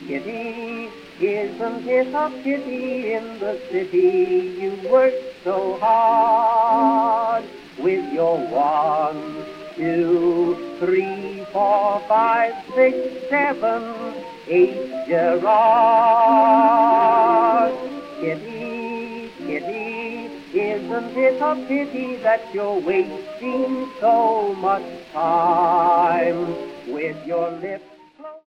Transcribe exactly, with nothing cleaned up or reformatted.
Kitty, isn't it a pity in the city you work so hard with your one, two, three, four, five, six, seven, eight Gerard? Kitty, Kitty, isn't it a pity that you're wasting so much time with your lips